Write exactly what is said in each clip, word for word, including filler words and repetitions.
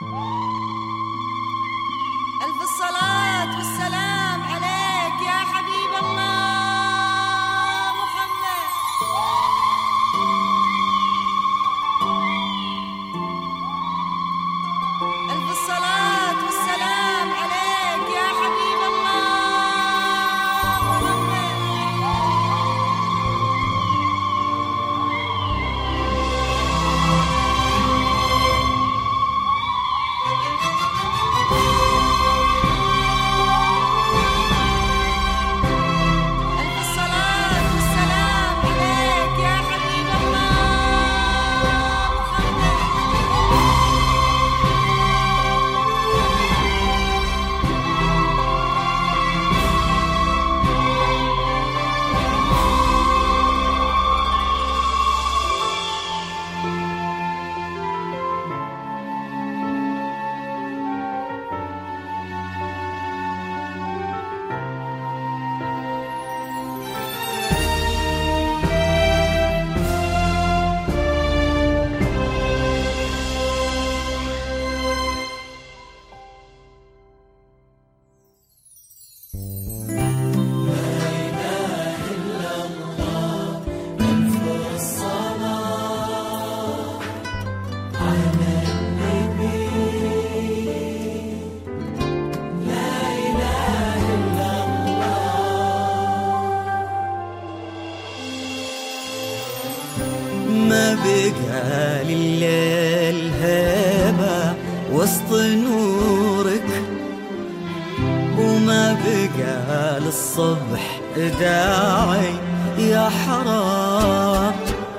ألف الصلاة والسلام عليك يا حبيب الله محمد. ألف الصلاة والسلام عليك يا حبيب الله محمد. ألف الصلاة والسلام عليك يا حبيب الله محمد. ما بقى لليل هيبة وسط نورك، وما بقى للصبح داعي يا حرام.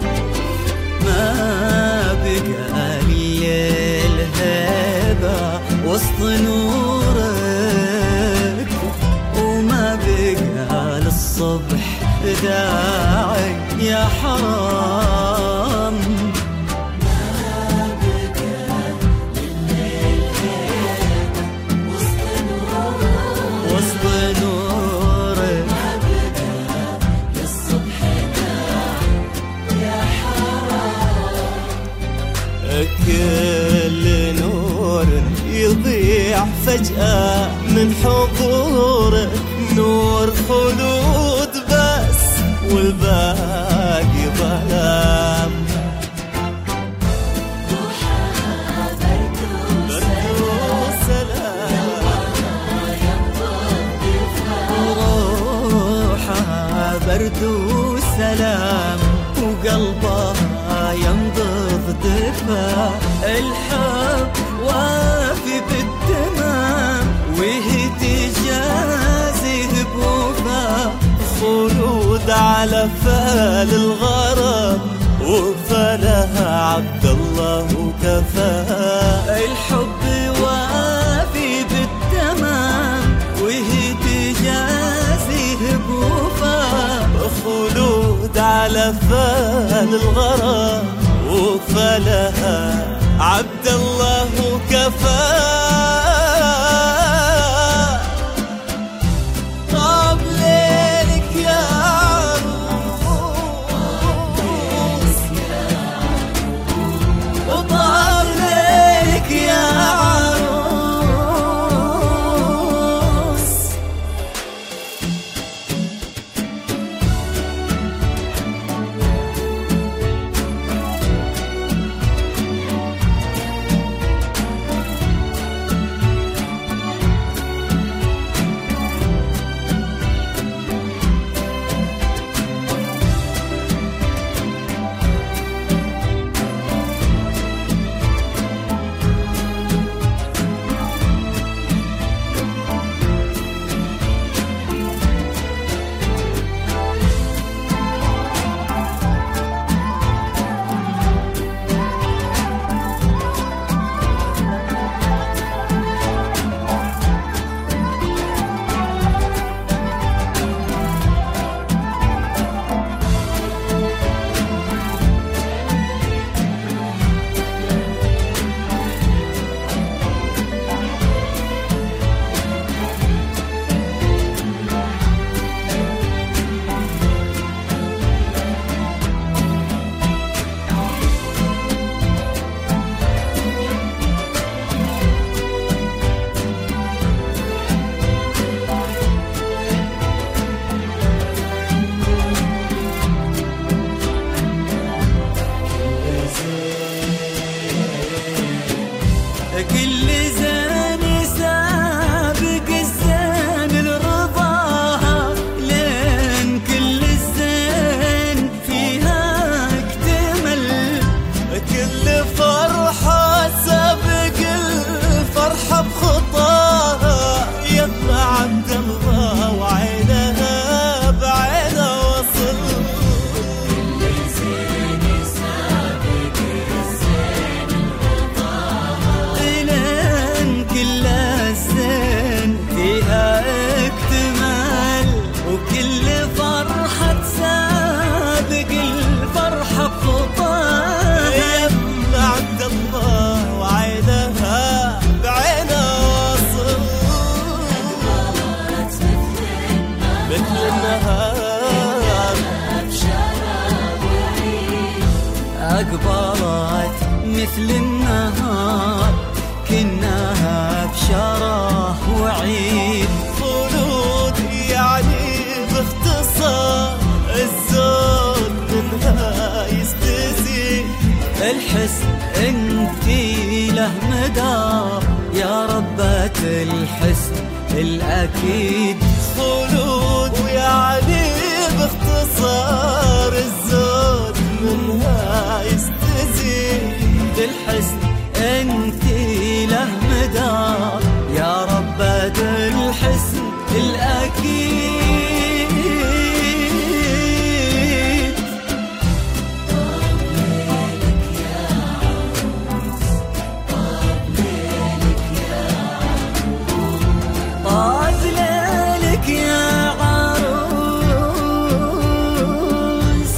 ما بقى لليل هيبة وسط نورك، وما بقى للصبح داعي يا حرام. وسط نورك للصبح يا حرام. كل نور يضيع فجأة من حضورك، نور خلود بس والباقي ظلام. برد وسلام وقلبها ينبض دفا. الحب وافي بالتمام وهي تجازيه بوفا. خلود على فال الغرام وفلها عبد الله وكفى. الحب وافي بالتمام وهي تجازيه بوفا. خلود على فال الغرام وفلها عبد الله وكفى. طاب ليلك يا عروس، وطاب ليلك يا عروس. كل زين سابق الزين لرضاها، لين كل الزين فيها اكتمل. كل فرحة سابق الفرحة بخطاها، يا ابن عبد الله وعينها بعينها وصل. كل زين سابق الزين رضاها، لين كل الزين فيها اكتمل. وكل فرحة تسابق الفرحة بخطاها، يا ابن عبد الله وعينها بعينها وصل. أقبلت مثل النهار بشراب وعيد، أقبلت مثل النهار كناها بشرف وعيد. خلود يعني باختصار الزود منها يستزيد. الحسن انتي له مدار يا ربة الحسن الأكيد. خلود ويعني باختصار الزود منها يستزيد. الحسن انتي له مدار يا ربة الحسن الأكيد. طاب ليلك يا عروس،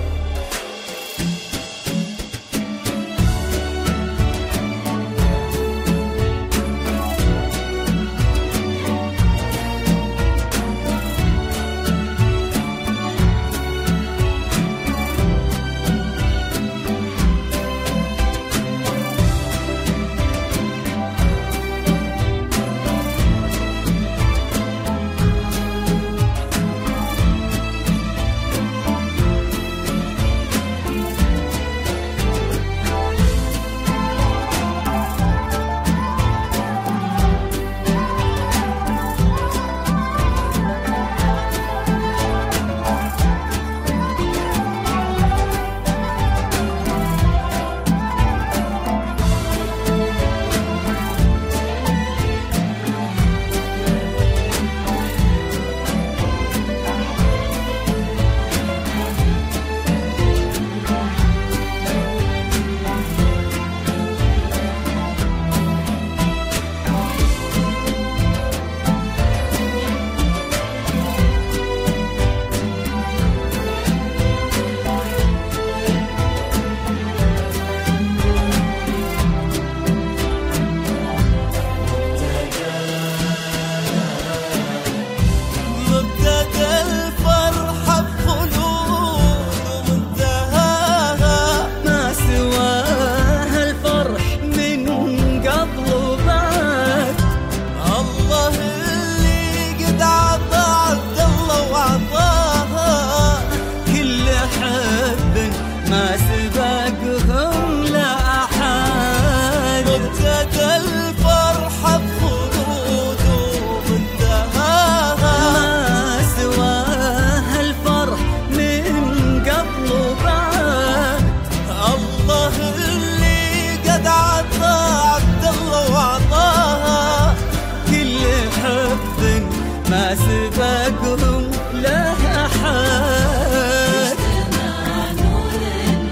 ما سبقهم له أحد. اجتمع نور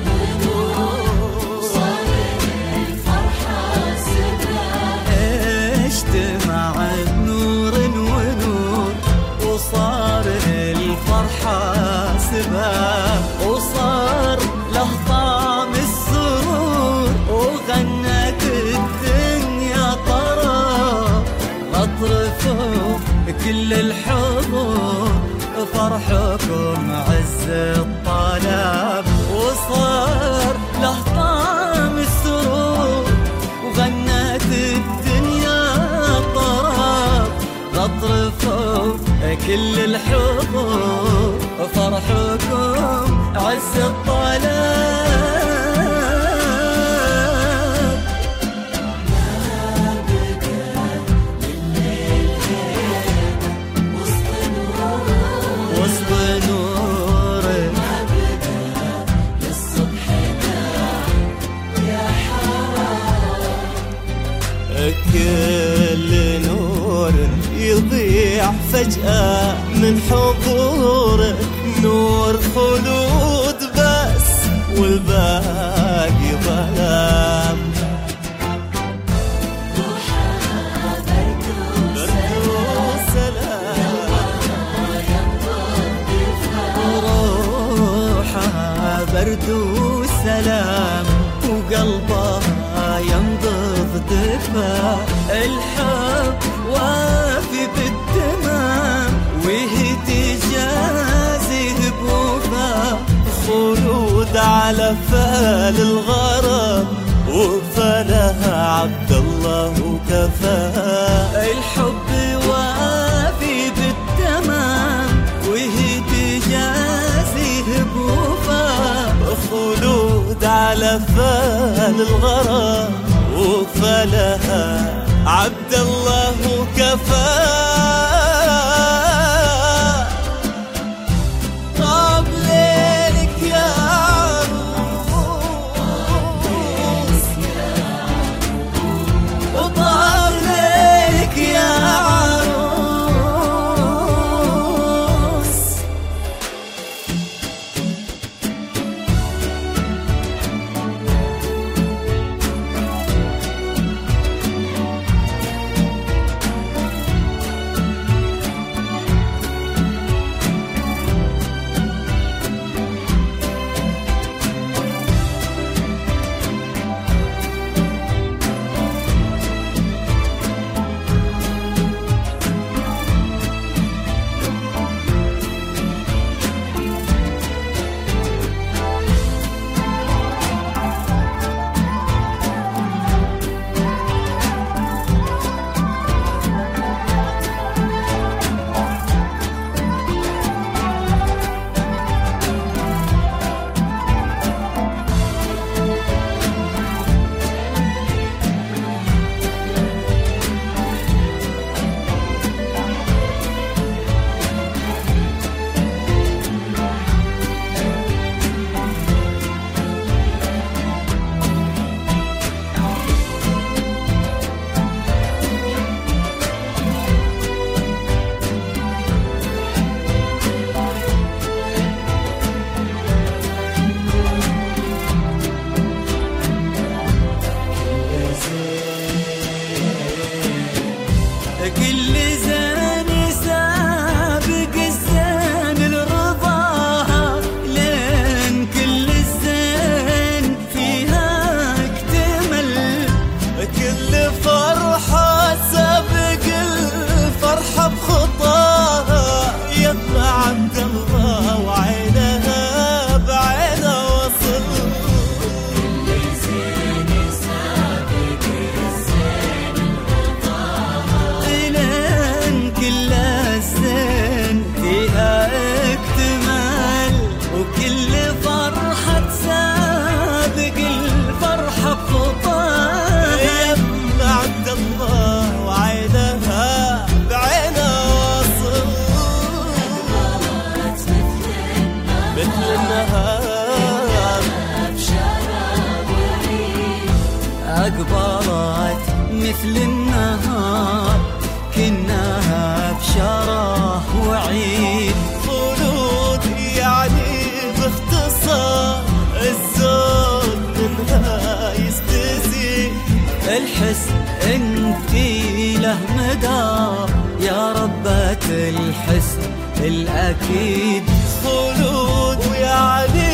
ونور صار الفرحة سباق. اجتمع نور ونور وصار الفرحة سباق، وصار له طعم السرور وغنت الدنيا طرب. اطرفوا كل الحضور فرحكم عز الطلب، وصار له طعم السرور وغنت الدنيا طرب. اطرفوا كل الحضور فرحكم عز الطلب. كل نور يضيع فجأة من حضورك، نور خلود بس والباقي ظلام. روحها برد وسلام وقلبها ينبض دفا، الحب وافي بالتمام وهي تجازيه بوفا، خلود على فال الغرام وفلها عبد الله وكفى. الحب وافي بالتمام وهي تجازيه بوفا، خلود على فال الغرام وفلها عبد الله وكفى. طاب ليلك يا عروس، وطاب ليلك يا عروس. كل زين سابق الزين لرضاها، لين كل الزين فيها اكتمل، كل فرحة سابق الفرحة بخطاها، يطلع عبد الله وعينها بعينها وصل. كل زين سابق الزين رضاها، لين كل الزين فيها اكتمل، وكل فرحة سابق الفرحة بخطاها، يطلع عبد الله وعينها بعينها وصل. مثل النهار بشراب وريد، أقبلت مثل النهار كناها بشراه وعيد. خلود يعني باختصار الزود منها يستزيد، الحس انتي له مدى يا ربة الحسن الأكيد. خلود ويعني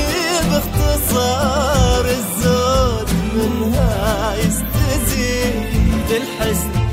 باختصار الزود منها يستزيد، الحسن